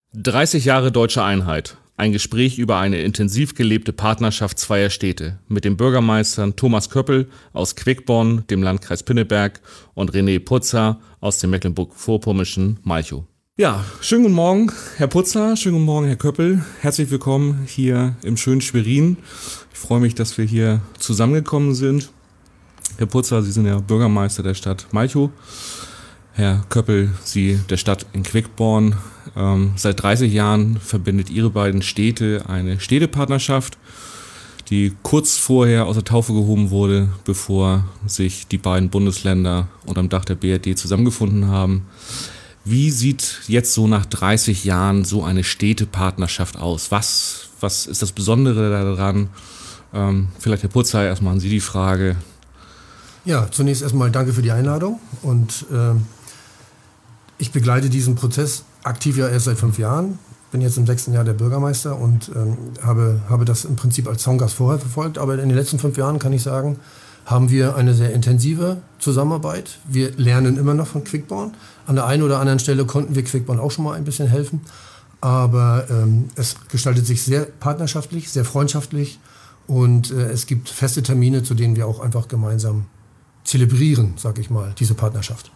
30 Jahre deutsche Einheit. Ein Gespräch über eine intensiv gelebte Partnerschaft zweier Städte mit den Bürgermeistern Thomas Köppel aus Quickborn, dem Landkreis Pinneberg, und René Putzer aus dem mecklenburg-vorpommernischen Malchow. Ja, schönen guten Morgen, Herr Putzer, schönen guten Morgen, Herr Köppel. Herzlich willkommen hier im schönen Schwerin. Ich freue mich, dass wir hier zusammengekommen sind. Herr Putzer, Sie sind ja Bürgermeister der Stadt Malchow. Herr Köppel, Sie der Stadt in Quickborn. Seit 30 Jahren verbindet Ihre beiden Städte eine Städtepartnerschaft, die kurz vorher aus der Taufe gehoben wurde, bevor sich die beiden Bundesländer unterm Dach der BRD zusammengefunden haben. Wie sieht jetzt so nach 30 Jahren so eine Städtepartnerschaft aus? Was ist das Besondere daran? Vielleicht, Herr Putzer, erstmal an Sie die Frage. Ja, zunächst erstmal danke für die Einladung und ich begleite diesen Prozess aktiv ja erst seit 5 Jahren. Bin jetzt im 6. Jahr der Bürgermeister und habe das im Prinzip als Zaungast vorher verfolgt. Aber in den letzten 5 Jahren, kann ich sagen, haben wir eine sehr intensive Zusammenarbeit. Wir lernen immer noch von Quickborn. An der einen oder anderen Stelle konnten wir Quickborn auch schon mal ein bisschen helfen. Aber es gestaltet sich sehr partnerschaftlich, sehr freundschaftlich. Und es gibt feste Termine, zu denen wir auch einfach gemeinsam zelebrieren, sag ich mal, diese Partnerschaft.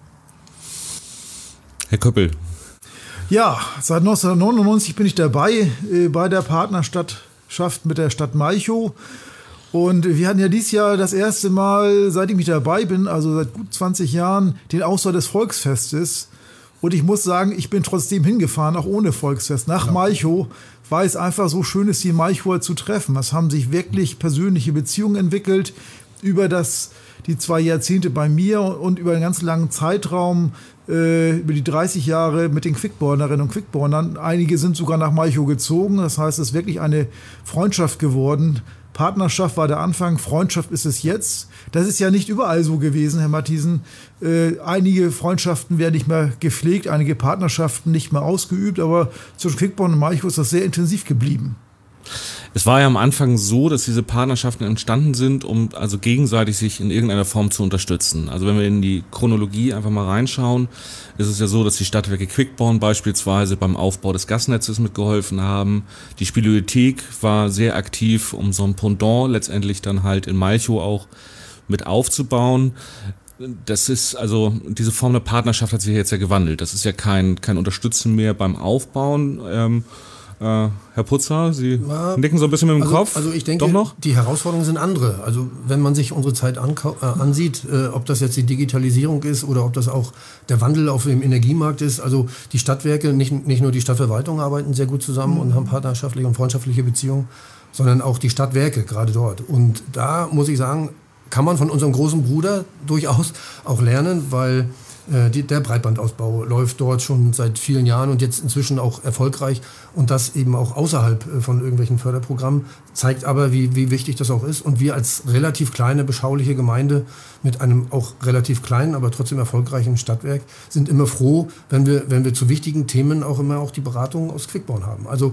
Herr Köppel. Ja, seit 1999 bin ich dabei bei der Partnerschaft mit der Stadt Malchow. Und wir hatten ja dieses Jahr das erste Mal, seit ich mich dabei bin, also seit gut 20 Jahren, den Ausfall des Volksfestes. Und ich muss sagen, ich bin trotzdem hingefahren, auch ohne Volksfest, nach Malchow, weil es einfach so schön ist, die Malchower zu treffen. Es haben sich wirklich persönliche Beziehungen entwickelt über die 2 Jahrzehnte bei mir und über einen ganz langen Zeitraum, über die 30 Jahre mit den Quickbornerinnen und Quickbornern. Einige sind sogar nach Malchow gezogen. Das heißt, es ist wirklich eine Freundschaft geworden. Partnerschaft war der Anfang, Freundschaft ist es jetzt. Das ist ja nicht überall so gewesen, Herr Mathiesen. Einige Freundschaften werden nicht mehr gepflegt, einige Partnerschaften nicht mehr ausgeübt, aber zwischen Quickborn und Malchow ist das sehr intensiv geblieben. Es war ja am Anfang so, dass diese Partnerschaften entstanden sind, um also gegenseitig sich in irgendeiner Form zu unterstützen. Also wenn wir in die Chronologie einfach mal reinschauen, ist es ja so, dass die Stadtwerke Quickborn beispielsweise beim Aufbau des Gasnetzes mitgeholfen haben. Die Spielothek war sehr aktiv, um so ein Pendant letztendlich dann halt in Malchow auch mit aufzubauen. Das ist also, diese Form der Partnerschaft hat sich jetzt ja gewandelt. Das ist ja kein Unterstützen mehr beim Aufbauen. Herr Putzer, Sie nicken so ein bisschen mit dem Kopf. Also ich denke, doch noch? Die Herausforderungen sind andere. Also wenn man sich unsere Zeit ansieht, ob das jetzt die Digitalisierung ist oder ob das auch der Wandel auf dem Energiemarkt ist. Also die Stadtwerke, nicht nur die Stadtverwaltung arbeiten sehr gut zusammen und haben partnerschaftliche und freundschaftliche Beziehungen, sondern auch die Stadtwerke gerade dort. Und da muss ich sagen, kann man von unserem großen Bruder durchaus auch lernen, weil der Breitbandausbau läuft dort schon seit vielen Jahren und jetzt inzwischen auch erfolgreich und das eben auch außerhalb von irgendwelchen Förderprogrammen, zeigt aber, wie wichtig das auch ist. Und wir als relativ kleine, beschauliche Gemeinde mit einem auch relativ kleinen, aber trotzdem erfolgreichen Stadtwerk sind immer froh, wenn wir zu wichtigen Themen auch immer auch die Beratung aus Quickborn haben. Also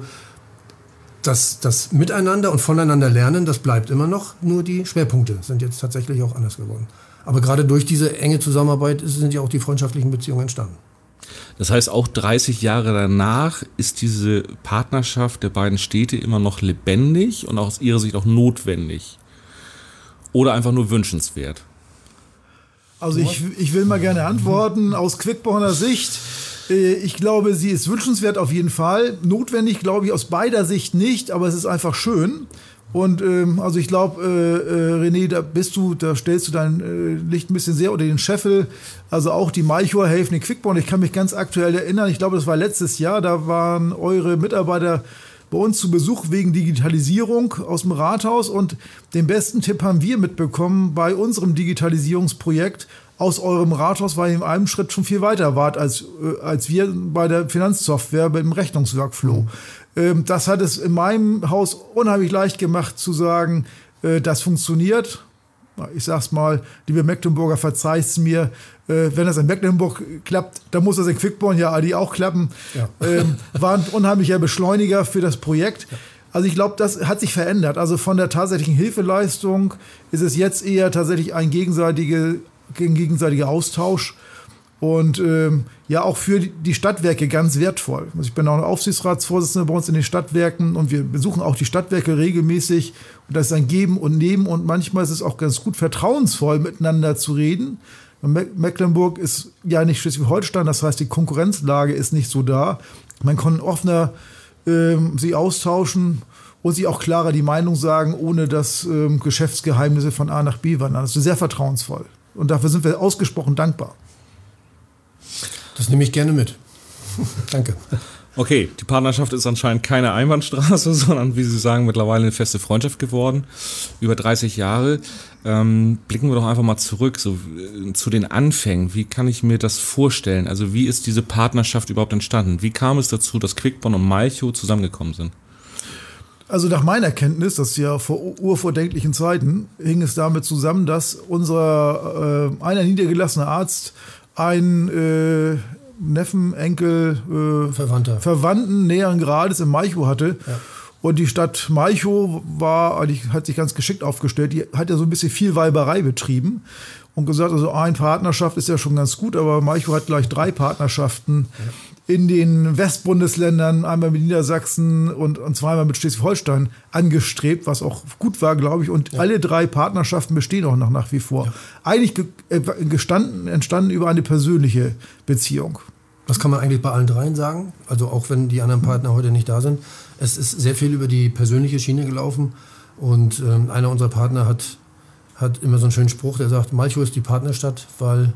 das Miteinander und voneinander lernen, das bleibt immer noch, nur die Schwerpunkte sind jetzt tatsächlich auch anders geworden. Aber gerade durch diese enge Zusammenarbeit sind ja auch die freundschaftlichen Beziehungen entstanden. Das heißt, auch 30 Jahre danach ist diese Partnerschaft der beiden Städte immer noch lebendig und aus Ihrer Sicht auch notwendig? Oder einfach nur wünschenswert? Also ich will mal gerne antworten aus Quickborner Sicht. Ich glaube, sie ist wünschenswert auf jeden Fall. Notwendig, glaube ich, aus beider Sicht nicht, aber es ist einfach schön. Und also ich glaube, René, da stellst du dein Licht ein bisschen sehr unter den Scheffel. Also auch die Malchower helfen in Quickborn. Ich kann mich ganz aktuell erinnern, ich glaube, das war letztes Jahr, da waren eure Mitarbeiter bei uns zu Besuch wegen Digitalisierung aus dem Rathaus. Und den besten Tipp haben wir mitbekommen bei unserem Digitalisierungsprojekt aus eurem Rathaus, weil ihr in einem Schritt schon viel weiter wart als wir bei der Finanzsoftware, beim Rechnungsworkflow. Das hat es in meinem Haus unheimlich leicht gemacht zu sagen, das funktioniert. Ich sag's mal, liebe Mecklenburger, verzeiht's mir, wenn das in Mecklenburg klappt, dann muss das in Quickborn ja auch klappen. Ja. War ein unheimlicher Beschleuniger für das Projekt. Ja. Also ich glaube, das hat sich verändert. Also von der tatsächlichen Hilfeleistung ist es jetzt eher tatsächlich ein gegenseitiger Austausch. Und ja, auch für die Stadtwerke ganz wertvoll. Also ich bin auch Aufsichtsratsvorsitzender bei uns in den Stadtwerken und wir besuchen auch die Stadtwerke regelmäßig. Und das ist ein Geben und Nehmen und manchmal ist es auch ganz gut, vertrauensvoll miteinander zu reden. Mecklenburg ist ja nicht Schleswig-Holstein, das heißt, die Konkurrenzlage ist nicht so da. Man kann offener sie austauschen und sie auch klarer die Meinung sagen, ohne dass Geschäftsgeheimnisse von A nach B wandern. Das ist sehr vertrauensvoll. Und dafür sind wir ausgesprochen dankbar. Das nehme ich gerne mit. Danke. Okay, die Partnerschaft ist anscheinend keine Einbahnstraße, sondern, wie Sie sagen, mittlerweile eine feste Freundschaft geworden. Über 30 Jahre. Blicken wir doch einfach mal zurück zu den Anfängen. Wie kann ich mir das vorstellen? Also wie ist diese Partnerschaft überhaupt entstanden? Wie kam es dazu, dass Quickborn und Malchow zusammengekommen sind? Also nach meiner Kenntnis, das ist ja vor urvordenklichen Zeiten, hing es damit zusammen, dass unser einer niedergelassene Arzt einen Neffen, Enkel, Verwandten näheren Grades in Malchow hatte. Ja. Und die Stadt Malchow hat sich ganz geschickt aufgestellt. Die hat ja so ein bisschen viel Weiberei betrieben und gesagt, also eine Partnerschaft ist ja schon ganz gut, aber Malchow hat gleich 3 Partnerschaften in den Westbundesländern, einmal mit Niedersachsen und zweimal mit Schleswig-Holstein angestrebt, was auch gut war, glaube ich. Und alle 3 Partnerschaften bestehen auch noch nach wie vor. Ja. Eigentlich entstanden über eine persönliche Beziehung. Das kann man eigentlich bei allen 3 sagen. Also auch wenn die anderen Partner heute nicht da sind. Es ist sehr viel über die persönliche Schiene gelaufen. Und einer unserer Partner hat immer so einen schönen Spruch, der sagt, Malchow ist die Partnerstadt, weil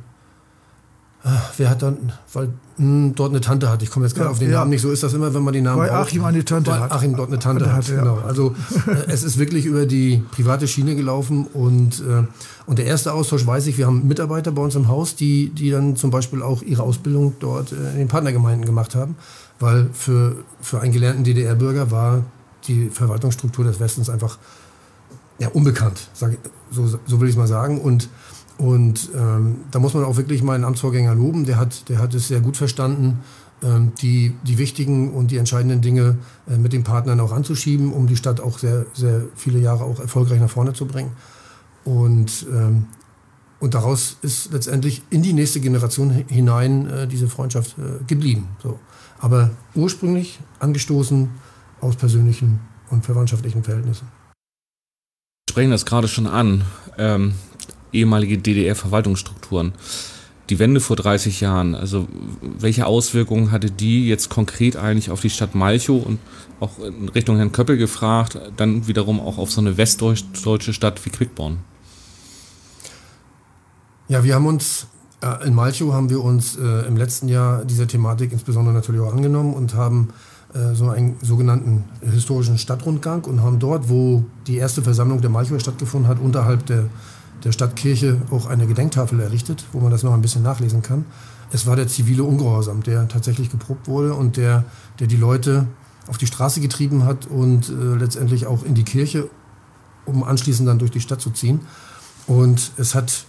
dort eine Tante hat. Ich komme jetzt gerade auf den Namen nicht. So ist das immer, wenn man die Namen braucht. Weil Achim eine Tante hat. Achim dort eine Tante hat. Genau. Also es ist wirklich über die private Schiene gelaufen. Und der erste Austausch, weiß ich, wir haben Mitarbeiter bei uns im Haus, die dann zum Beispiel auch ihre Ausbildung dort in den Partnergemeinden gemacht haben. Weil für einen gelernten DDR-Bürger war die Verwaltungsstruktur des Westens einfach unbekannt. So will ich es mal sagen. Und da muss man auch wirklich meinen Amtsvorgänger loben. Der hat es sehr gut verstanden, die wichtigen und die entscheidenden Dinge mit den Partnern auch anzuschieben, um die Stadt auch sehr, sehr viele Jahre auch erfolgreich nach vorne zu bringen. Und daraus ist letztendlich in die nächste Generation hinein diese Freundschaft geblieben. So. Aber ursprünglich angestoßen aus persönlichen und verwandtschaftlichen Verhältnissen. Wir sprechen das gerade schon an. Ehemalige DDR-Verwaltungsstrukturen. Die Wende vor 30 Jahren, also welche Auswirkungen hatte die jetzt konkret eigentlich auf die Stadt Malchow und auch in Richtung Herrn Köppel gefragt, dann wiederum auch auf so eine westdeutsche Stadt wie Quickborn? Ja, in Malchow haben wir uns im letzten Jahr dieser Thematik insbesondere natürlich auch angenommen und haben so einen sogenannten historischen Stadtrundgang und haben dort, wo die erste Versammlung der Malchower stattgefunden hat, unterhalb der Stadtkirche auch eine Gedenktafel errichtet, wo man das noch ein bisschen nachlesen kann. Es war der zivile Ungehorsam, der tatsächlich geprobt wurde und der die Leute auf die Straße getrieben hat und letztendlich auch in die Kirche, um anschließend dann durch die Stadt zu ziehen. Und es hat,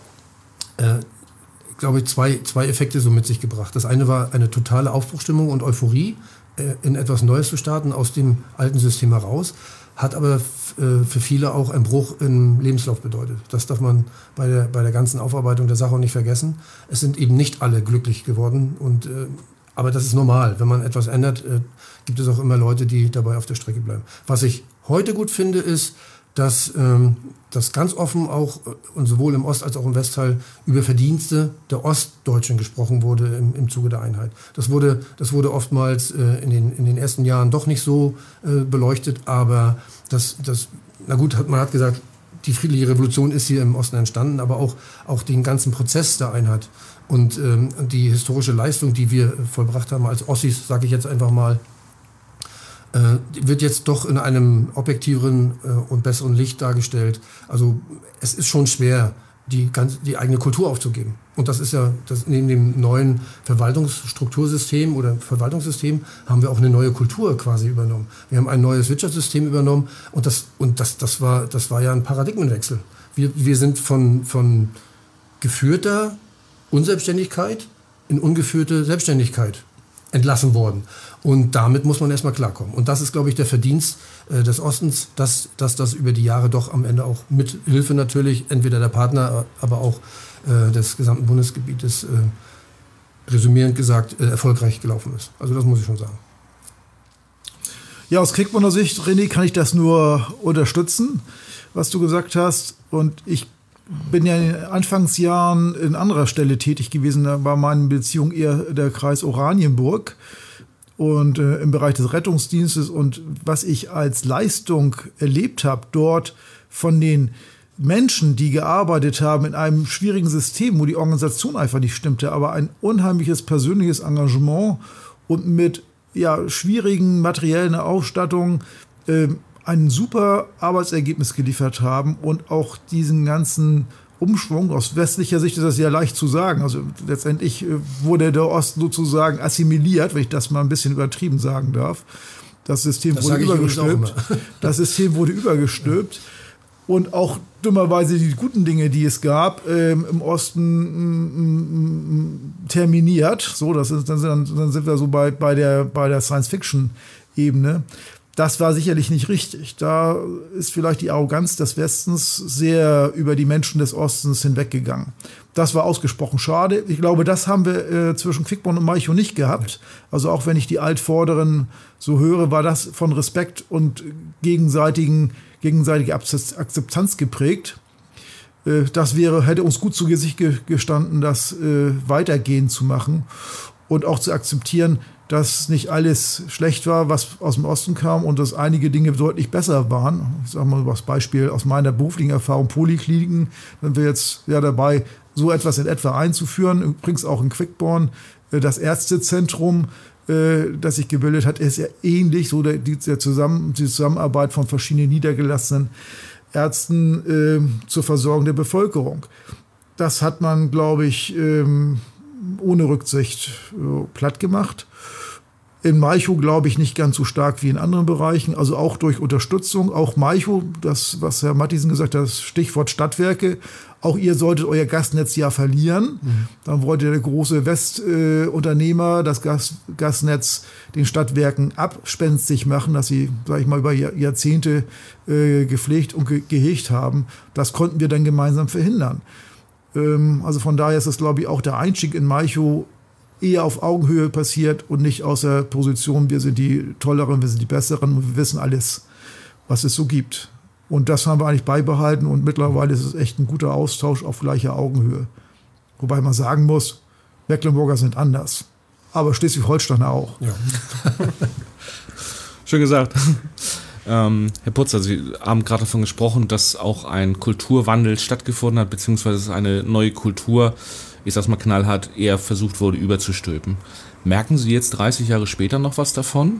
glaube ich, zwei Effekte so mit sich gebracht. Das eine war eine totale Aufbruchsstimmung und Euphorie, in etwas Neues zu starten, aus dem alten System heraus. Hat aber für viele auch einen Bruch im Lebenslauf bedeutet. Das darf man bei der ganzen Aufarbeitung der Sache auch nicht vergessen. Es sind eben nicht alle glücklich geworden. Aber das ist normal. Wenn man etwas ändert, gibt es auch immer Leute, die dabei auf der Strecke bleiben. Was ich heute gut finde, ist, dass ganz offen auch und sowohl im Ost- als auch im Westteil über Verdienste der Ostdeutschen gesprochen wurde im Zuge der Einheit. Das wurde oftmals in den ersten Jahren doch nicht so beleuchtet, aber man hat gesagt, die friedliche Revolution ist hier im Osten entstanden, aber auch den ganzen Prozess der Einheit und die historische Leistung, die wir vollbracht haben als Ossis, sage ich jetzt einfach mal, wird jetzt doch in einem objektiveren und besseren Licht dargestellt. Also es ist schon schwer, die eigene Kultur aufzugeben. Und das ist ja, neben dem neuen Verwaltungsstruktursystem oder Verwaltungssystem haben wir auch eine neue Kultur quasi übernommen. Wir haben ein neues Wirtschaftssystem übernommen und das war ja ein Paradigmenwechsel. Wir sind von geführter Unselbstständigkeit in ungeführte Selbstständigkeit entlassen worden. Und damit muss man erstmal klarkommen. Und das ist, glaube ich, der Verdienst des Ostens, dass das über die Jahre doch am Ende auch mit Hilfe natürlich, entweder der Partner, aber auch des gesamten Bundesgebietes resümierend gesagt, erfolgreich gelaufen ist. Also das muss ich schon sagen. Ja, aus Quickborner Sicht, René, kann ich das nur unterstützen, was du gesagt hast. Und ich bin ja in den Anfangsjahren in anderer Stelle tätig gewesen. Da war meine Beziehung eher der Kreis Oranienburg und im Bereich des Rettungsdienstes. Und was ich als Leistung erlebt habe, dort von den Menschen, die gearbeitet haben in einem schwierigen System, wo die Organisation einfach nicht stimmte, aber ein unheimliches persönliches Engagement und mit schwierigen materiellen Ausstattungen ein super Arbeitsergebnis geliefert haben und auch diesen ganzen Umschwung, aus westlicher Sicht ist das ja leicht zu sagen, also letztendlich wurde der Osten sozusagen assimiliert, wenn ich das mal ein bisschen übertrieben sagen darf. Das System wurde übergestülpt. Das System wurde übergestülpt. Und auch dummerweise die guten Dinge, die es gab, im Osten terminiert. So, dann sind wir so bei der Science-Fiction-Ebene. Das war sicherlich nicht richtig. Da ist vielleicht die Arroganz des Westens sehr über die Menschen des Ostens hinweggegangen. Das war ausgesprochen schade. Ich glaube, das haben wir zwischen Quickborn und Malchow nicht gehabt. Also auch wenn ich die Altvorderen so höre, war das von Respekt und gegenseitige Akzeptanz geprägt. Das hätte uns gut zu Gesicht gestanden, das weitergehend zu machen und auch zu akzeptieren, dass nicht alles schlecht war, was aus dem Osten kam und dass einige Dinge deutlich besser waren. Ich sage mal das Beispiel aus meiner beruflichen Erfahrung, Polikliniken, sind wir jetzt dabei, so etwas in etwa einzuführen. Übrigens auch in Quickborn, das Ärztezentrum, das sich gebildet hat, ist ja ähnlich, so die Zusammenarbeit von verschiedenen niedergelassenen Ärzten zur Versorgung der Bevölkerung. Das hat man, glaube ich, ohne Rücksicht platt gemacht. In Malchow, glaube ich, nicht ganz so stark wie in anderen Bereichen, also auch durch Unterstützung. Auch Malchow, das, was Herr Mathiesen gesagt hat, das Stichwort Stadtwerke, auch ihr solltet euer Gasnetz ja verlieren. Dann wollte der große Westunternehmer das Gasnetz den Stadtwerken abspenstig machen, dass sie, sage ich mal, über Jahrzehnte gepflegt und gehegt haben. Das konnten wir dann gemeinsam verhindern. Also von daher ist das, glaube ich, auch der Einstieg in Malchow eher auf Augenhöhe passiert und nicht aus der Position, wir sind die Tolleren, wir sind die Besseren und wir wissen alles, was es so gibt. Und das haben wir eigentlich beibehalten und mittlerweile ist es echt ein guter Austausch auf gleicher Augenhöhe. Wobei man sagen muss, Mecklenburger sind anders, aber Schleswig-Holsteiner auch. Ja. Schön gesagt. Herr Putzer, Sie haben gerade davon gesprochen, dass auch ein Kulturwandel stattgefunden hat, beziehungsweise eine neue Kultur, ich sag's mal knallhart, eher versucht wurde überzustülpen. Merken Sie jetzt 30 Jahre später noch was davon?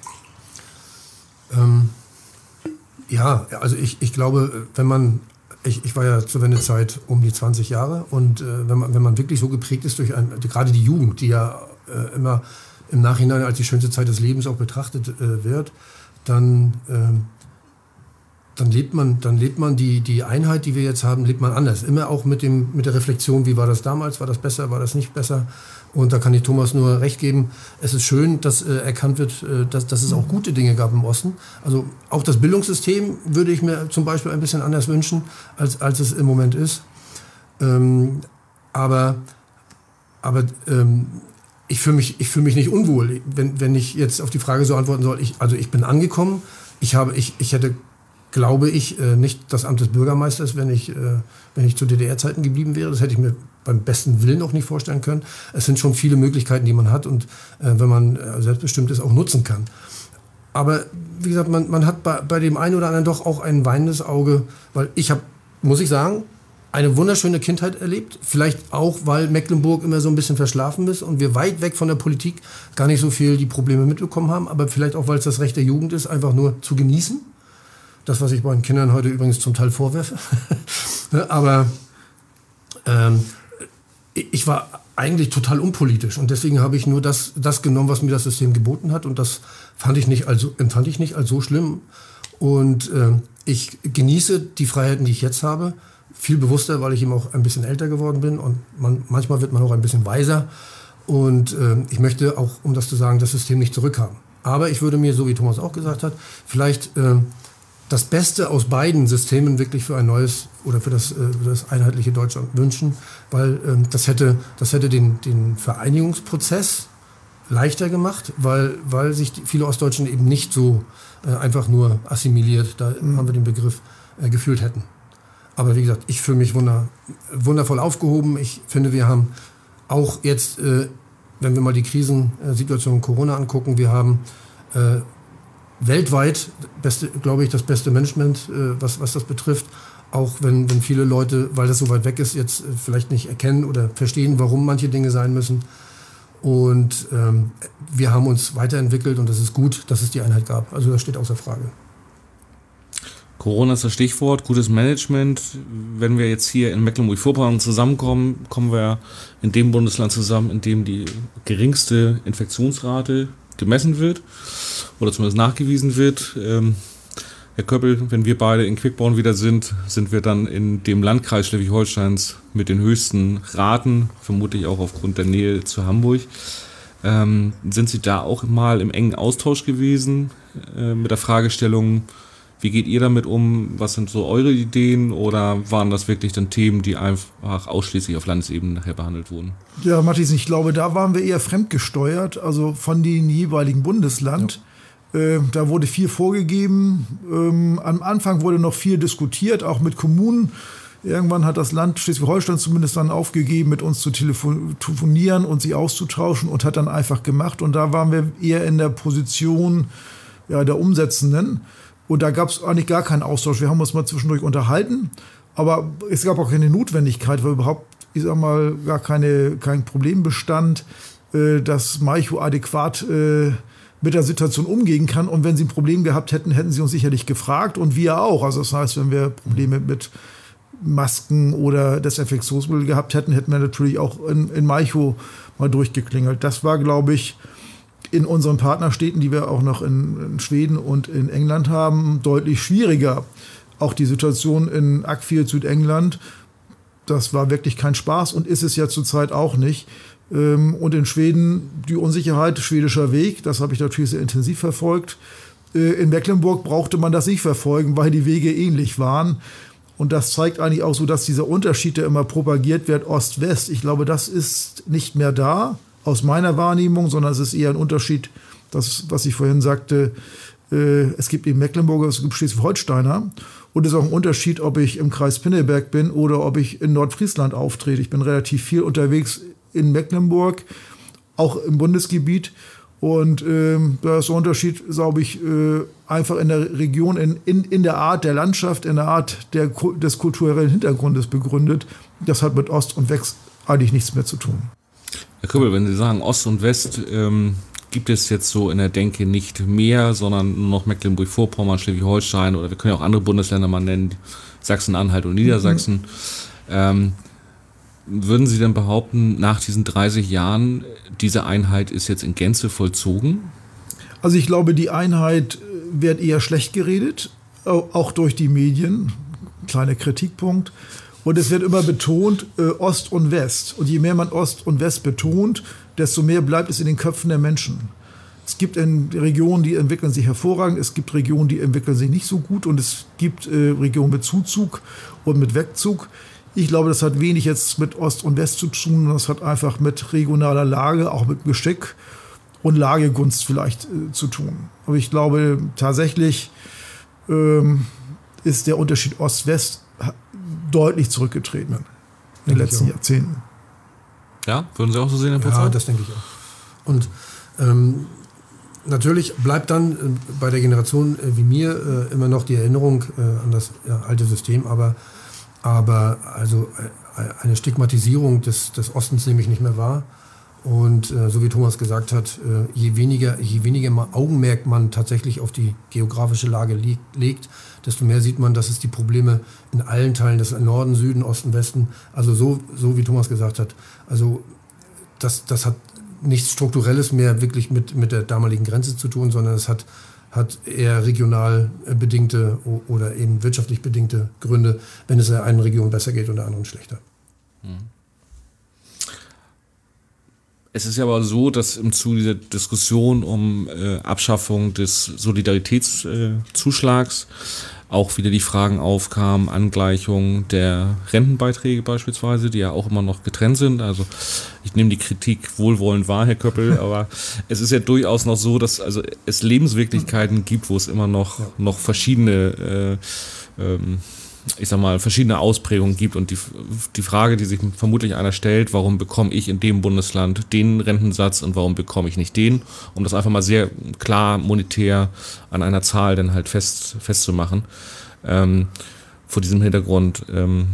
Ja, also ich glaube, ich war ja zur Wendezeit um die 20 Jahre und wenn man wirklich so geprägt ist durch gerade die Jugend, die ja immer im Nachhinein als die schönste Zeit des Lebens auch betrachtet wird, dann lebt man die Einheit, die wir jetzt haben, lebt man anders. Immer auch mit der Reflexion, wie war das damals, war das besser, war das nicht besser? Und da kann ich Thomas nur recht geben. Es ist schön, dass erkannt wird, dass es auch gute Dinge gab im Osten. Also auch das Bildungssystem würde ich mir zum Beispiel ein bisschen anders wünschen, als es im Moment ist. Aber ich fühle mich nicht unwohl, wenn ich jetzt auf die Frage so antworten soll. Ich bin angekommen. Ich hätte, glaube ich, nicht das Amt des Bürgermeisters, wenn ich zu DDR-Zeiten geblieben wäre. Das hätte ich mir beim besten Willen auch nicht vorstellen können. Es sind schon viele Möglichkeiten, die man hat und wenn man selbstbestimmt ist, auch nutzen kann. Aber wie gesagt, man hat bei dem einen oder anderen doch auch ein weinendes Auge, weil ich habe, muss ich sagen, eine wunderschöne Kindheit erlebt. Vielleicht auch, weil Mecklenburg immer so ein bisschen verschlafen ist und wir weit weg von der Politik gar nicht so viel die Probleme mitbekommen haben. Aber vielleicht auch, weil es das Recht der Jugend ist, einfach nur zu genießen. Das, was ich meinen Kindern heute übrigens zum Teil vorwerfe. Aber ich war eigentlich total unpolitisch und deswegen habe ich nur das genommen, was mir das System geboten hat und das empfand ich nicht als so schlimm. Und ich genieße die Freiheiten, die ich jetzt habe, viel bewusster, weil ich eben auch ein bisschen älter geworden bin und manchmal wird man auch ein bisschen weiser. Und ich möchte auch, um das zu sagen, das System nicht zurückhaben. Aber ich würde mir, so wie Thomas auch gesagt hat, vielleicht das Beste aus beiden Systemen wirklich für ein neues oder für das einheitliche Deutschland wünschen, weil das hätte den Vereinigungsprozess leichter gemacht, weil sich viele Ostdeutschen eben nicht so einfach nur assimiliert, da haben wir den Begriff, gefühlt hätten. Aber wie gesagt, ich fühle mich wundervoll aufgehoben. Ich finde, wir haben auch jetzt, wenn wir mal die Krisensituation Corona angucken, wir haben weltweit, glaube ich, das beste Management, was das betrifft. Auch wenn viele Leute, weil das so weit weg ist, jetzt vielleicht nicht erkennen oder verstehen, warum manche Dinge sein müssen. Und wir haben uns weiterentwickelt und das ist gut, dass es die Einheit gab. Also das steht außer Frage. Corona ist das Stichwort, gutes Management. Wenn wir jetzt hier in Mecklenburg-Vorpommern zusammenkommen, kommen wir in dem Bundesland zusammen, in dem die geringste Infektionsrate gemessen wird oder zumindest nachgewiesen wird. Herr Köppel, wenn wir beide in Quickborn wieder sind wir dann in dem Landkreis Schleswig-Holsteins mit den höchsten Raten, vermutlich auch aufgrund der Nähe zu Hamburg. Sind Sie da auch mal im engen Austausch gewesen mit der Fragestellung, wie geht ihr damit um? Was sind so eure Ideen? Oder waren das wirklich dann Themen, die einfach ausschließlich auf Landesebene nachher behandelt wurden? Ja, Matthias, ich glaube, da waren wir eher fremdgesteuert, also von dem jeweiligen Bundesland. Ja. Da wurde viel vorgegeben. Am Anfang wurde noch viel diskutiert, auch mit Kommunen. Irgendwann hat das Land Schleswig-Holstein zumindest dann aufgegeben, mit uns zu telefonieren und sich auszutauschen und hat dann einfach gemacht. Und da waren wir eher in der Position der Umsetzenden. Und da gab es eigentlich gar keinen Austausch. Wir haben uns mal zwischendurch unterhalten, aber es gab auch keine Notwendigkeit, weil überhaupt, ich sag mal, gar kein Problem bestand, dass Malchow adäquat mit der Situation umgehen kann. Und wenn sie ein Problem gehabt hätten, hätten sie uns sicherlich gefragt und wir auch. Also das heißt, wenn wir Probleme mit Masken oder Desinfektionsmittel gehabt hätten, hätten wir natürlich auch in Malchow mal durchgeklingelt. Das war, glaube ich, in unseren Partnerstädten, die wir auch noch in Schweden und in England haben, deutlich schwieriger. Auch die Situation in Uckfield, Südengland, das war wirklich kein Spaß und ist es ja zurzeit auch nicht. Und in Schweden die Unsicherheit, schwedischer Weg, das habe ich natürlich sehr intensiv verfolgt. In Mecklenburg brauchte man das nicht verfolgen, weil die Wege ähnlich waren. Und das zeigt eigentlich auch so, dass dieser Unterschied, der immer propagiert wird, Ost-West, ich glaube, das ist nicht mehr da. Aus meiner Wahrnehmung, sondern es ist eher ein Unterschied, das, was ich vorhin sagte, es gibt eben Mecklenburger, es gibt Schleswig-Holsteiner und es ist auch ein Unterschied, ob ich im Kreis Pinneberg bin oder ob ich in Nordfriesland auftrete. Ich bin relativ viel unterwegs in Mecklenburg, auch im Bundesgebiet und da ist der Unterschied, glaube ich, einfach in der Region, in der Art der Landschaft, in der Art des kulturellen Hintergrundes begründet. Das hat mit Ost und West eigentlich nichts mehr zu tun. Herr Köppel, wenn Sie sagen Ost und West, gibt es jetzt so in der Denke nicht mehr, sondern nur noch Mecklenburg-Vorpommern, Schleswig-Holstein oder wir können ja auch andere Bundesländer mal nennen, Sachsen-Anhalt und Niedersachsen. Würden Sie denn behaupten, nach diesen 30 Jahren, diese Einheit ist jetzt in Gänze vollzogen? Also ich glaube, die Einheit wird eher schlecht geredet, auch durch die Medien. Kleiner Kritikpunkt. Und es wird immer betont, Ost und West. Und je mehr man Ost und West betont, desto mehr bleibt es in den Köpfen der Menschen. Es gibt Regionen, die entwickeln sich hervorragend, es gibt Regionen, die entwickeln sich nicht so gut und es gibt Regionen mit Zuzug und mit Wegzug. Ich glaube, das hat wenig jetzt mit Ost und West zu tun, das hat einfach mit regionaler Lage, auch mit Geschick und Lagegunst vielleicht zu tun. Aber ich glaube tatsächlich ist der Unterschied Ost-West deutlich zurückgetreten in den letzten Jahrzehnten. Ja, würden Sie auch so sehen, Herr Putzer? Ja, das denke ich auch. Und natürlich bleibt dann bei der Generation wie mir immer noch die Erinnerung an das alte System, aber also eine Stigmatisierung des Ostens nehme ich nicht mehr wahr. Und so wie Thomas gesagt hat, je weniger Augenmerk man tatsächlich auf die geografische Lage legt, desto mehr sieht man, dass es die Probleme in allen Teilen des Norden, Süden, Osten, Westen, also so wie Thomas gesagt hat, also das hat nichts Strukturelles mehr wirklich mit der damaligen Grenze zu tun, sondern es hat eher regional bedingte oder eben wirtschaftlich bedingte Gründe, wenn es in einer Region besser geht und der anderen schlechter. Es ist ja aber so, dass im Zuge dieser Diskussion um Abschaffung des Solidaritätszuschlags auch wieder die Fragen aufkamen, Angleichung der Rentenbeiträge beispielsweise, die ja auch immer noch getrennt sind. Also ich nehme die Kritik wohlwollend wahr, Herr Köppel, aber es ist ja durchaus noch so, dass also es Lebenswirklichkeiten gibt, wo es immer noch verschiedene verschiedene Ausprägungen gibt und die Frage, die sich vermutlich einer stellt, warum bekomme ich in dem Bundesland den Rentensatz und warum bekomme ich nicht den, um das einfach mal sehr klar monetär an einer Zahl dann halt festzumachen. Vor diesem Hintergrund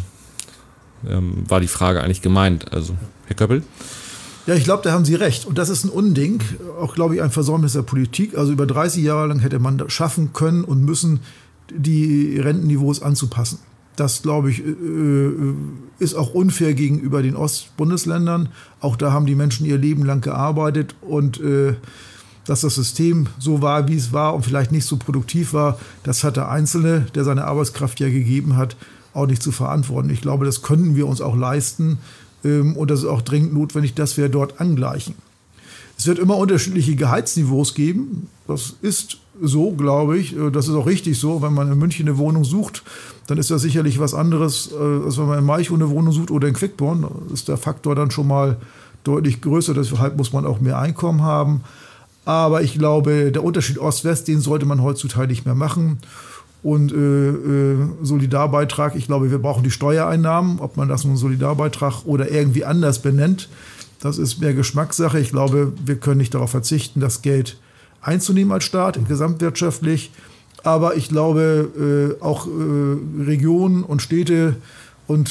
war die Frage eigentlich gemeint. Also, Herr Köppel? Ja, ich glaube, da haben Sie recht. Und das ist ein Unding, auch, glaube ich, ein Versäumnis der Politik. Also über 30 Jahre lang hätte man das schaffen können und müssen, die Rentenniveaus anzupassen. Das, glaube ich, ist auch unfair gegenüber den Ostbundesländern. Auch da haben die Menschen ihr Leben lang gearbeitet und dass das System so war, wie es war und vielleicht nicht so produktiv war, das hat der Einzelne, der seine Arbeitskraft ja gegeben hat, auch nicht zu verantworten. Ich glaube, das können wir uns auch leisten und das ist auch dringend notwendig, dass wir dort angleichen. Es wird immer unterschiedliche Gehaltsniveaus geben. Das ist so, glaube ich. Das ist auch richtig so. Wenn man in München eine Wohnung sucht, dann ist das sicherlich was anderes, als wenn man in Malchow eine Wohnung sucht oder in Quickborn. Da ist der Faktor dann schon mal deutlich größer. Deshalb muss man auch mehr Einkommen haben. Aber ich glaube, der Unterschied Ost-West, den sollte man heutzutage nicht mehr machen. Und Solidarbeitrag, ich glaube, wir brauchen die Steuereinnahmen, ob man das nun Solidarbeitrag oder irgendwie anders benennt. Das ist mehr Geschmackssache. Ich glaube, wir können nicht darauf verzichten, das Geld einzunehmen als Staat, gesamtwirtschaftlich. Aber ich glaube, auch Regionen und Städte und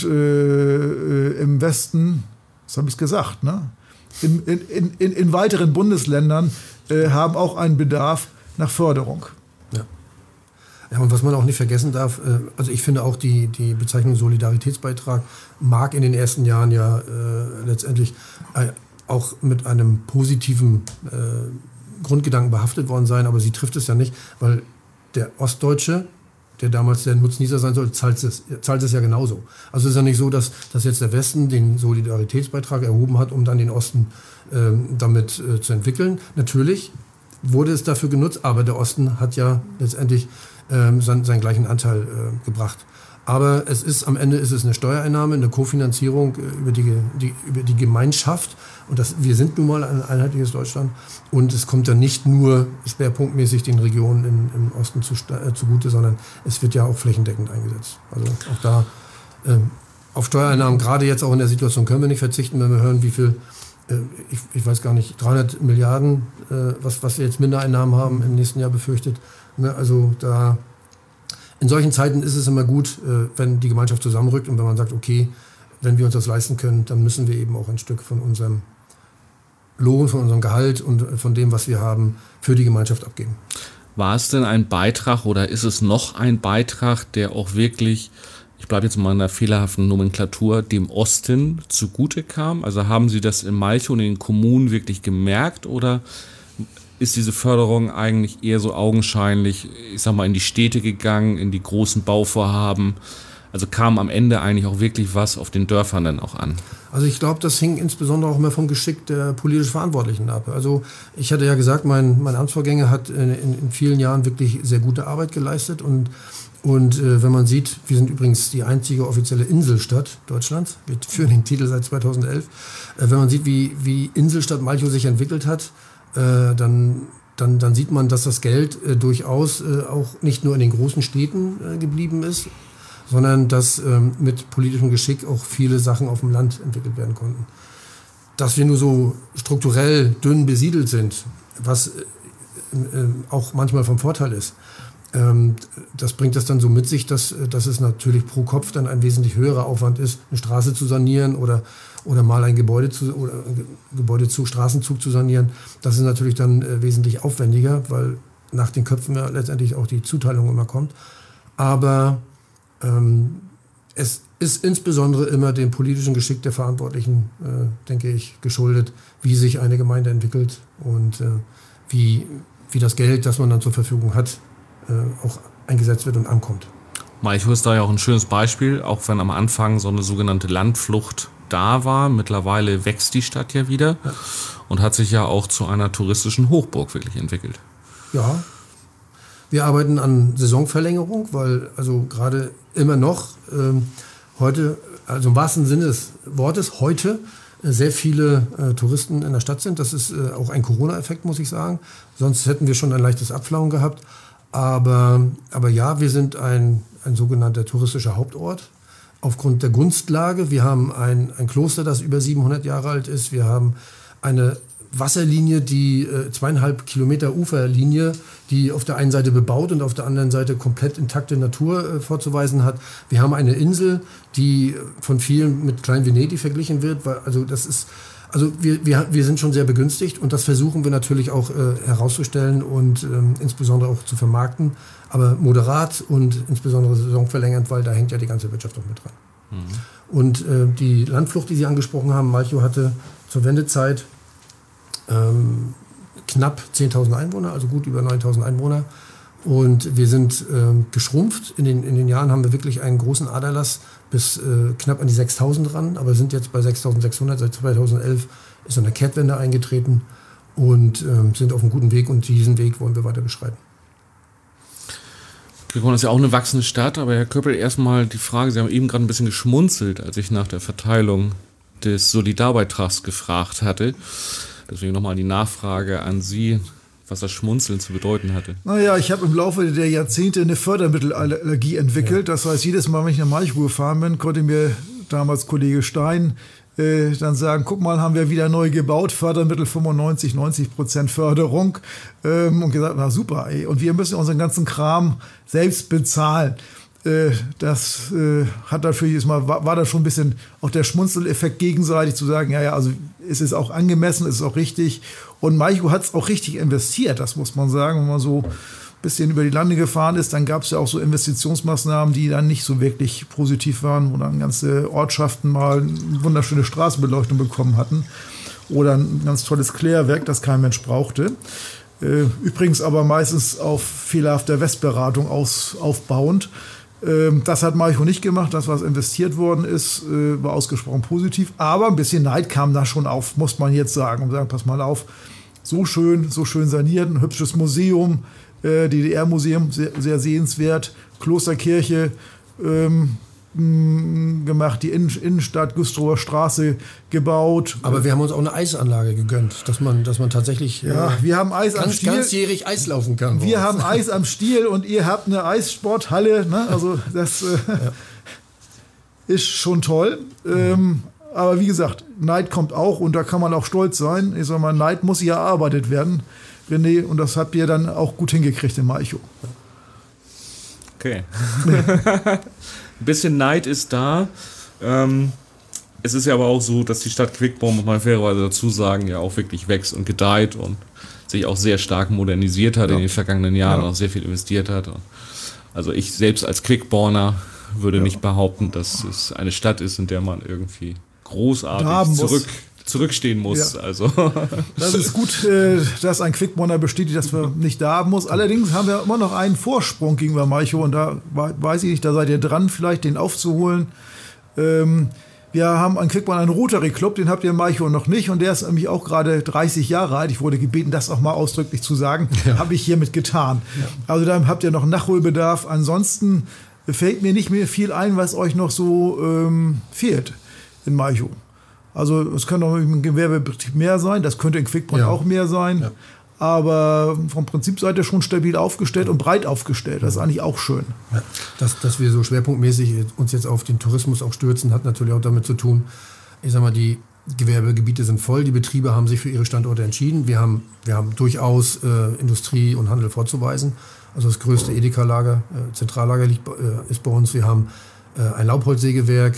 im Westen, das habe ich gesagt, ne? In weiteren Bundesländern haben auch einen Bedarf nach Förderung. Ja, und was man auch nicht vergessen darf, also ich finde auch die Bezeichnung Solidaritätsbeitrag mag in den ersten Jahren ja letztendlich auch mit einem positiven Grundgedanken behaftet worden sein, aber sie trifft es ja nicht, weil der Ostdeutsche, der damals der Nutznießer sein soll, zahlt es ja genauso. Also es ist ja nicht so, dass jetzt der Westen den Solidaritätsbeitrag erhoben hat, um dann den Osten damit zu entwickeln. Natürlich wurde es dafür genutzt, aber der Osten hat ja letztendlich seinen gleichen Anteil gebracht. Aber am Ende ist es eine Steuereinnahme, eine Kofinanzierung über die Gemeinschaft. Und wir sind nun mal ein einheitliches Deutschland. Und es kommt dann nicht nur schwerpunktmäßig den Regionen im Osten zugute, sondern es wird ja auch flächendeckend eingesetzt. Also auch da auf Steuereinnahmen, gerade jetzt auch in der Situation, können wir nicht verzichten, wenn wir hören, wie viel, ich weiß gar nicht, 300 Milliarden, was wir jetzt Mindereinnahmen haben im nächsten Jahr befürchtet. Ne, also in solchen Zeiten ist es immer gut, wenn die Gemeinschaft zusammenrückt und wenn man sagt, okay, wenn wir uns das leisten können, dann müssen wir eben auch ein Stück von unserem Lohn, von unserem Gehalt und von dem, was wir haben, für die Gemeinschaft abgeben. War es denn ein Beitrag oder ist es noch ein Beitrag, der auch wirklich, ich bleibe jetzt mal in einer fehlerhaften Nomenklatur, dem Osten zugute kam? Also haben Sie das in Malchow und in den Kommunen wirklich gemerkt oder ist diese Förderung eigentlich eher so augenscheinlich, ich sag mal, in die Städte gegangen, in die großen Bauvorhaben? Also kam am Ende eigentlich auch wirklich was auf den Dörfern dann auch an? Also ich glaube, das hing insbesondere auch immer vom Geschick der politisch Verantwortlichen ab. Also ich hatte ja gesagt, mein Amtsvorgänger hat in vielen Jahren wirklich sehr gute Arbeit geleistet. Und wenn man sieht, wir sind übrigens die einzige offizielle Inselstadt Deutschlands, wir führen den Titel seit 2011, wenn man sieht, wie Inselstadt Malchow sich entwickelt hat, dann sieht man, dass das Geld durchaus auch nicht nur in den großen Städten geblieben ist, sondern dass mit politischem Geschick auch viele Sachen auf dem Land entwickelt werden konnten. Dass wir nur so strukturell dünn besiedelt sind, was auch manchmal vom Vorteil ist, das bringt das dann so mit sich, dass es natürlich pro Kopf dann ein wesentlich höherer Aufwand ist, eine Straße zu sanieren oder mal ein Gebäudezug, Straßenzug zu sanieren. Das ist natürlich dann wesentlich aufwendiger, weil nach den Köpfen ja letztendlich auch die Zuteilung immer kommt. Aber es ist insbesondere immer dem politischen Geschick der Verantwortlichen, denke ich, geschuldet, wie sich eine Gemeinde entwickelt und wie das Geld, das man dann zur Verfügung hat, auch eingesetzt wird und ankommt. Malchow ist da ja auch ein schönes Beispiel, auch wenn am Anfang so eine sogenannte Landflucht da war. Mittlerweile wächst die Stadt ja wieder und hat sich ja auch zu einer touristischen Hochburg wirklich entwickelt. Ja, wir arbeiten an Saisonverlängerung, weil also gerade immer noch heute, also im wahrsten Sinne des Wortes, heute sehr viele Touristen in der Stadt sind. Das ist auch ein Corona-Effekt, muss ich sagen. Sonst hätten wir schon ein leichtes Abflauen gehabt. Aber ja, wir sind ein sogenannter touristischer Hauptort aufgrund der Gunstlage. Wir haben ein Kloster, das über 700 Jahre alt ist. Wir haben eine Wasserlinie, die 2,5 Kilometer Uferlinie, die auf der einen Seite bebaut und auf der anderen Seite komplett intakte Natur vorzuweisen hat. Wir haben eine Insel, die von vielen mit Klein-Venedig verglichen wird. Wir sind schon sehr begünstigt und das versuchen wir natürlich auch herauszustellen und insbesondere auch zu vermarkten. Aber moderat und insbesondere saisonverlängernd, weil da hängt ja die ganze Wirtschaft auch mit dran. Mhm. Und die Landflucht, die Sie angesprochen haben, Malchow hatte zur Wendezeit knapp 10.000 Einwohner, also gut über 9.000 Einwohner. Und wir sind geschrumpft. In den Jahren haben wir wirklich einen großen Aderlass bis knapp an die 6.000 ran, aber sind jetzt bei 6.600. Seit 2011 ist eine Kehrtwende eingetreten und sind auf einem guten Weg und diesen Weg wollen wir weiter beschreiten. Quickborn ist ja auch eine wachsende Stadt, aber Herr Köppel, erstmal die Frage, Sie haben eben gerade ein bisschen geschmunzelt, als ich nach der Verteilung des Solidarbeitrags gefragt hatte. Deswegen nochmal die Nachfrage an Sie, was das Schmunzeln zu bedeuten hatte. Naja, ich habe im Laufe der Jahrzehnte eine Fördermittelallergie entwickelt. Ja. Das heißt, jedes Mal, wenn ich nach Malchow gefahren bin, konnte mir damals Kollege Stein dann sagen, guck mal, haben wir wieder neu gebaut, Fördermittel 95-90% Förderung. Und gesagt, na super, ey. Und wir müssen unseren ganzen Kram selbst bezahlen. Das hat dafür jedes Mal, war da schon ein bisschen auch der Schmunzeleffekt gegenseitig zu sagen, ja, also es ist auch angemessen, es ist auch richtig. Und Malchow hat es auch richtig investiert, das muss man sagen. Wenn man so ein bisschen über die Lande gefahren ist, dann gab es ja auch so Investitionsmaßnahmen, die dann nicht so wirklich positiv waren, wo dann ganze Ortschaften mal eine wunderschöne Straßenbeleuchtung bekommen hatten oder ein ganz tolles Klärwerk, das kein Mensch brauchte. Übrigens aber meistens auf fehlerhafter Westberatung aufbauend. Das hat Malchow nicht gemacht. Das, was investiert worden ist, war ausgesprochen positiv. Aber ein bisschen Neid kam da schon auf, muss man jetzt sagen. Und sagen, pass mal auf, so schön saniert, ein hübsches Museum, DDR-Museum, sehr, sehr sehenswert, Klosterkirche gemacht, die Innenstadt, Güstrower Straße gebaut. Aber wir haben uns auch eine Eisanlage gegönnt, dass man tatsächlich wir haben Eis am Stiel. Ganzjährig Eis laufen kann. Wir haben Eis am Stiel und ihr habt eine Eissporthalle. Ne? Also das ist schon toll. Aber wie gesagt, Neid kommt auch und da kann man auch stolz sein. Ich sag mal, Neid muss ja erarbeitet werden, René, und das habt ihr dann auch gut hingekriegt in Malchow. Okay. Ein bisschen Neid ist da. Es ist ja aber auch so, dass die Stadt Quickborn, muss man fairerweise dazu sagen, ja auch wirklich wächst und gedeiht und sich auch sehr stark modernisiert hat in den vergangenen Jahren, auch sehr viel investiert hat. Also ich selbst als Quickborner würde nicht behaupten, dass es eine Stadt ist, in der man irgendwie großartig zurückstehen muss. Ja. Also. Das ist gut, dass ein Quickborner bestätigt, dass man nicht da haben muss. Allerdings haben wir immer noch einen Vorsprung gegenüber Malchow und da weiß ich nicht, da seid ihr dran, vielleicht den aufzuholen. Wir haben an Quickborn einen Rotary Club, den habt ihr in Malchow noch nicht und der ist nämlich auch gerade 30 Jahre alt. Ich wurde gebeten, das auch mal ausdrücklich zu sagen. Habe ich hiermit getan. Ja. Also da habt ihr noch Nachholbedarf. Ansonsten fällt mir nicht mehr viel ein, was euch noch so fehlt in Malchow. Also es könnte auch im Gewerbebetrieb mehr sein, das könnte in Quickborn auch mehr sein. Ja. Aber vom Prinzip seid ihr schon stabil aufgestellt und breit aufgestellt. Das ist eigentlich auch schön. Ja. Dass wir so schwerpunktmäßig uns jetzt auf den Tourismus auch stürzen, hat natürlich auch damit zu tun, ich sag mal, die Gewerbegebiete sind voll, die Betriebe haben sich für ihre Standorte entschieden. Wir haben durchaus Industrie und Handel vorzuweisen. Also das größte Edeka-Lager, Zentrallager ist bei uns. Wir haben ein Laubholzsägewerk,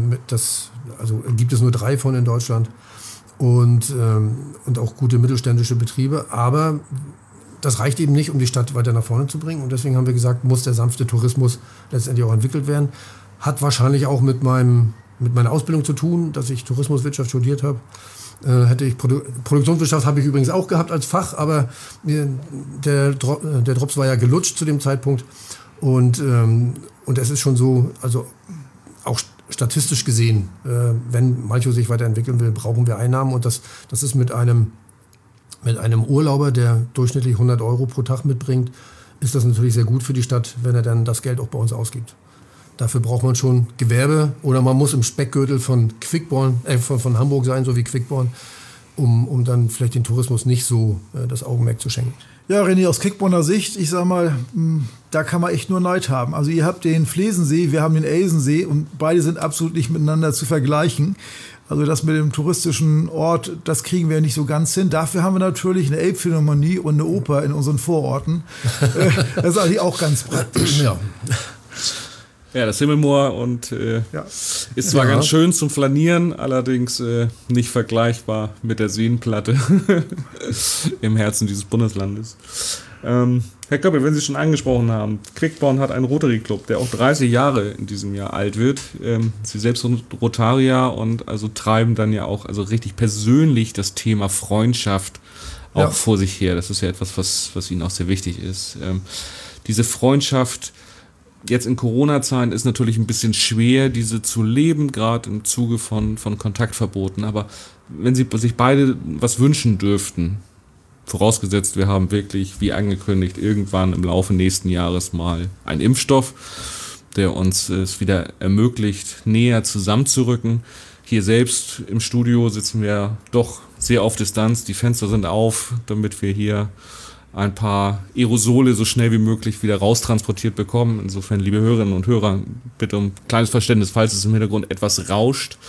gibt es nur 3 von in Deutschland und auch gute mittelständische Betriebe. Aber das reicht eben nicht, um die Stadt weiter nach vorne zu bringen. Und deswegen haben wir gesagt, muss der sanfte Tourismus letztendlich auch entwickelt werden. Hat wahrscheinlich auch mit meiner Ausbildung zu tun, dass ich Tourismuswirtschaft studiert habe. Produktionswirtschaft habe ich übrigens auch gehabt als Fach, aber der Drops war ja gelutscht zu dem Zeitpunkt. Und es ist schon so, also auch statistisch gesehen, wenn Malchow sich weiterentwickeln will, brauchen wir Einnahmen. Und das ist mit einem Urlauber, der durchschnittlich 100 Euro pro Tag mitbringt, ist das natürlich sehr gut für die Stadt, wenn er dann das Geld auch bei uns ausgibt. Dafür braucht man schon Gewerbe oder man muss im Speckgürtel von Quickborn, von Hamburg sein, so wie Quickborn, um dann vielleicht den Tourismus nicht so das Augenmerk zu schenken. Ja, René, aus Quickborner Sicht, ich sag mal, da kann man echt nur Neid haben. Also ihr habt den Flesensee, wir haben den Elsensee und beide sind absolut nicht miteinander zu vergleichen. Also das mit dem touristischen Ort, das kriegen wir nicht so ganz hin. Dafür haben wir natürlich eine Elbphilharmonie und eine Oper in unseren Vororten. Das ist eigentlich auch ganz praktisch. Ja. Ja, das Himmelmoor und ist zwar ganz schön zum Flanieren, allerdings nicht vergleichbar mit der Seenplatte im Herzen dieses Bundeslandes. Herr Köppel, wenn Sie schon angesprochen haben, Quickborn hat einen Rotary Club, der auch 30 Jahre in diesem Jahr alt wird. Sie selbst sind Rotarier und also treiben dann ja auch also richtig persönlich das Thema Freundschaft auch vor sich her. Das ist ja etwas, was Ihnen auch sehr wichtig ist. Diese Freundschaft jetzt in Corona-Zeiten ist natürlich ein bisschen schwer, diese zu leben, gerade im Zuge von Kontaktverboten. Aber wenn Sie sich beide was wünschen dürften, vorausgesetzt, wir haben wirklich, wie angekündigt, irgendwann im Laufe nächsten Jahres mal einen Impfstoff, der uns es wieder ermöglicht, näher zusammenzurücken. Hier selbst im Studio sitzen wir doch sehr auf Distanz. Die Fenster sind auf, damit wir hier ein paar Aerosole so schnell wie möglich wieder raustransportiert bekommen. Insofern, liebe Hörerinnen und Hörer, bitte um kleines Verständnis, falls es im Hintergrund etwas rauscht.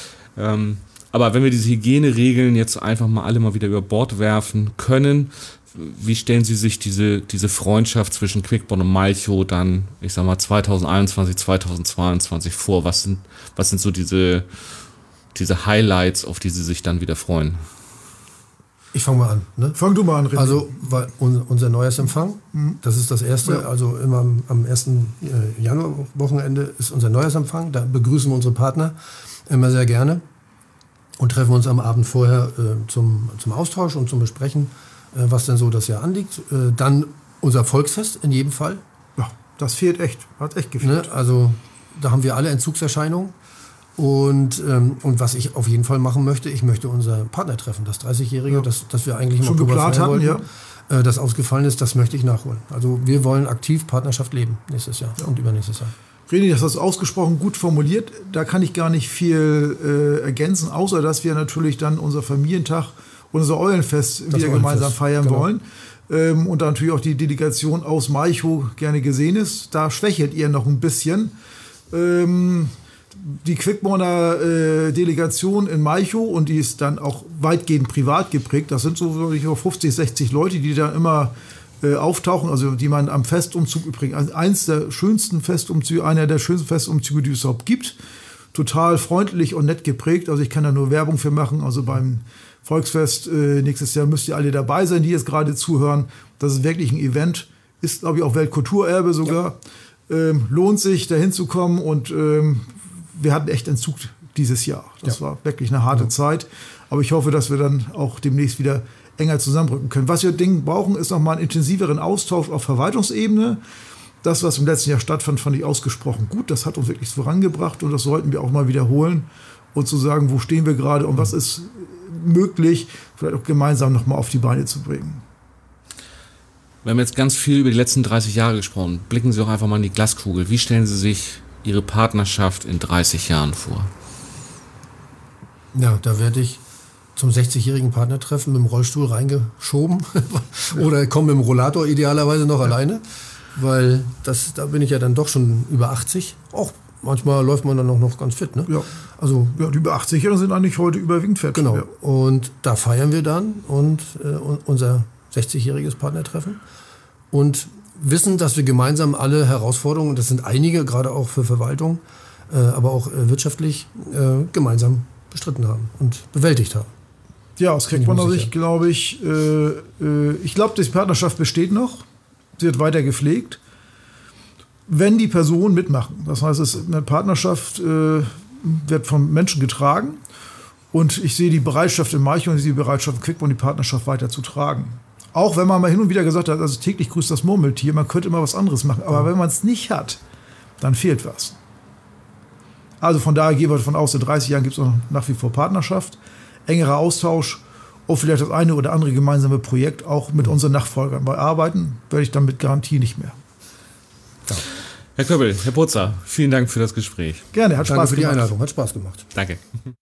Aber wenn wir diese Hygieneregeln jetzt einfach mal alle mal wieder über Bord werfen können, wie stellen Sie sich diese Freundschaft zwischen Quickborn und Malchow dann, ich sag mal, 2021, 2022 vor? Was sind so diese Highlights, auf die Sie sich dann wieder freuen? Ich fange mal an. Ne? Fang du mal an, René. Also unser Neujahrsempfang, das ist das erste. Ja. Also immer am 1. Januarwochenende ist unser Neujahrsempfang. Da begrüßen wir unsere Partner immer sehr gerne und treffen uns am Abend vorher zum Austausch und zum Besprechen, was denn so das Jahr anliegt. Dann unser Volksfest in jedem Fall. Ja, das fehlt echt. Hat echt gefehlt. Ne? Also da haben wir alle Entzugserscheinungen. Und was ich auf jeden Fall machen möchte, ich möchte unser Partner treffen, das 30-Jährige, das wir eigentlich schon geplant hatten, ja. Das ausgefallen ist, das möchte ich nachholen. Also wir wollen aktiv Partnerschaft leben nächstes Jahr und übernächstes Jahr. René, das hast du ausgesprochen gut formuliert. Da kann ich gar nicht viel ergänzen, außer dass wir natürlich dann unser Familientag, unser Eulenfest wieder gemeinsam feiern wollen. Und da natürlich auch die Delegation aus Malchow gerne gesehen ist. Da schwächelt ihr noch ein bisschen. Die Quickborner Delegation in Malchow, und die ist dann auch weitgehend privat geprägt, das sind so 50, 60 Leute, die da immer auftauchen, also die man am Festumzug übrigens, also einer der schönsten Festumzüge, die es überhaupt gibt, total freundlich und nett geprägt, also ich kann da nur Werbung für machen, also beim Volksfest nächstes Jahr müsst ihr alle dabei sein, die jetzt gerade zuhören, das ist wirklich ein Event, ist glaube ich auch Weltkulturerbe sogar, lohnt sich da hinzukommen und wir hatten echt Entzug dieses Jahr. Das war wirklich eine harte Zeit. Aber ich hoffe, dass wir dann auch demnächst wieder enger zusammenrücken können. Was wir brauchen, ist nochmal einen intensiveren Austausch auf Verwaltungsebene. Das, was im letzten Jahr stattfand, fand ich ausgesprochen gut. Das hat uns wirklich vorangebracht und das sollten wir auch mal wiederholen und zu sagen, wo stehen wir gerade und was ist möglich, vielleicht auch gemeinsam nochmal auf die Beine zu bringen. Wir haben jetzt ganz viel über die letzten 30 Jahre gesprochen. Blicken Sie doch einfach mal in die Glaskugel. Wie stellen Sie sich Ihre Partnerschaft in 30 Jahren vor? Ja, da werde ich zum 60-jährigen Partnertreffen mit dem Rollstuhl reingeschoben oder komme mit dem Rollator idealerweise noch alleine, weil da bin ich ja dann doch schon über 80. Auch manchmal läuft man dann noch ganz fit. Ne? Ja. Also die über 80-Jährigen sind eigentlich heute überwiegend fit. Genau. Ja. Und da feiern wir dann und unser 60-jähriges Partnertreffen und wissen, dass wir gemeinsam alle Herausforderungen, das sind einige, gerade auch für Verwaltung, aber auch wirtschaftlich, gemeinsam bestritten haben und bewältigt haben. Ja, aus Quickborner Sicht glaube ich, ich glaube, die Partnerschaft besteht noch, sie wird weiter gepflegt, wenn die Personen mitmachen. Das heißt, eine Partnerschaft wird von Menschen getragen und ich sehe die Bereitschaft in Malchow und ich sehe die Bereitschaft in Quickborn, die Partnerschaft weiter zu tragen. Auch wenn man mal hin und wieder gesagt hat, also täglich grüßt das Murmeltier, man könnte immer was anderes machen. Aber wenn man es nicht hat, dann fehlt was. Also von daher gehen wir davon aus, in 30 Jahren gibt es auch nach wie vor Partnerschaft, engerer Austausch und vielleicht das eine oder andere gemeinsame Projekt auch mit unseren Nachfolgern. Bei Arbeiten werde ich dann mit Garantie nicht mehr. Ja. Herr Köppel, Herr Putzer, vielen Dank für das Gespräch. Gerne, hat Spaß gemacht. Danke für die Einladung, hat Spaß gemacht. Danke.